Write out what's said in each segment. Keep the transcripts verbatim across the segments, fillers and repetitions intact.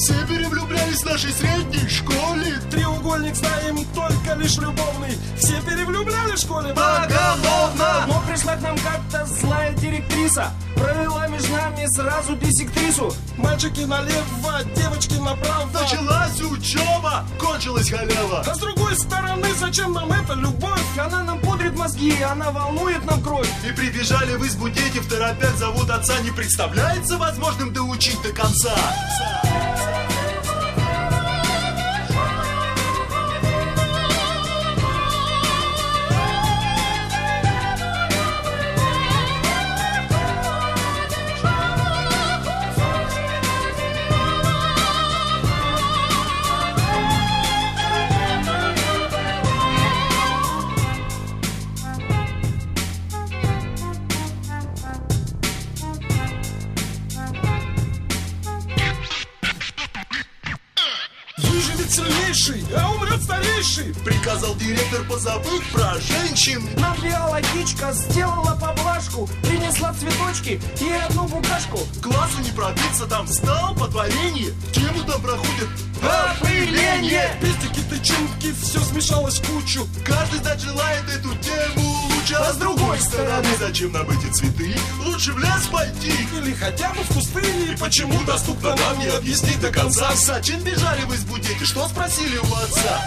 Все перевлюблялись в нашей средней школе. Треугольник знаем только лишь любовный. Все перевлюбляли в школе поголовно. Но пришла к нам как-то злая директриса, провела между нами сразу десектрису. Мальчики налево, девочки направо. Началась учеба, кончилась халява. А с другой стороны, зачем нам эта любовь? Она нам пудрит мозги, она волнует нам кровь. И прибежали в избу дети, в торопях зовут отца. Не представляется возможным доучить до конца. Сильнейший, а умрет старейший, приказал директор, позабыв про женщин. Нам биологичка сделала поблажку, принесла цветочки и одну букашку. Классу не пробиться, там стал по творению. Тему там проходит опыление. Пестики, тычинки, все смешалось в кучу. Каждый знать желает эту тему лучше. А с другой стороны, зачем нам эти цветы? Лучше в лес пойти или хотя бы в пустыне. И почему доступно нам не объяснить до конца? Зачем бежали в избу дети? Что спросили у отца?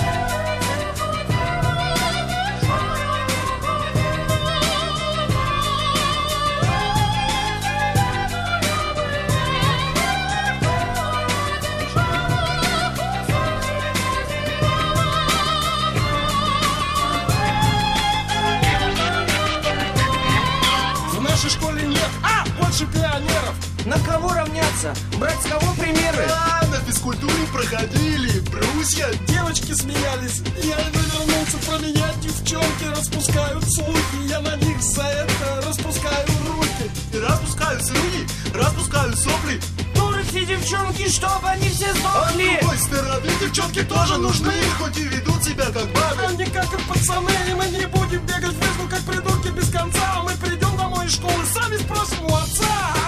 В нашей школе нет, а, больше пионеров. На кого равняться? Брать с кого примеры? А, на физкультуре проходили брусья. Девочки смеялись. Я вывернулся, про меня девчонки распускают слухи. Я на них за это распускаю руки. И распускаю слюни, распускаю сопли. Дуры все девчонки, чтобы они все сдохли. А с другой стороны, девчонки тоже нужны, хоть и ведут себя как бабы. А не как и пацаны, и мы не будем бегать в избу, как придурки без конца. Мы придем домой из школы, сами спросим у отца.